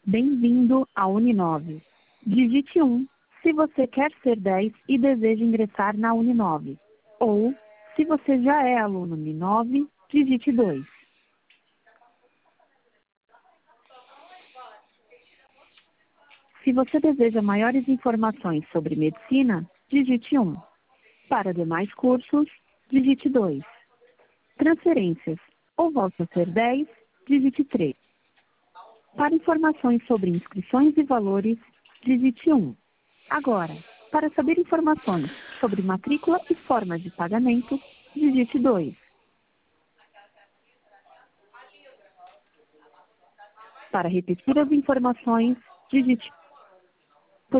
Bem-vindo à Uninove. Digite 1 se você quer ser 10 e deseja ingressar na Uninove. Ou, se você já é aluno Uninove, digite 2. Se você deseja maiores informações sobre medicina, digite 1. Para demais cursos, digite 2. Transferências ou volte a ser 10, digite 3. Para informações sobre inscrições e valores, digite 1. Agora, para saber informações sobre matrícula e formas de pagamento, digite 2. Para repetir as informações, digite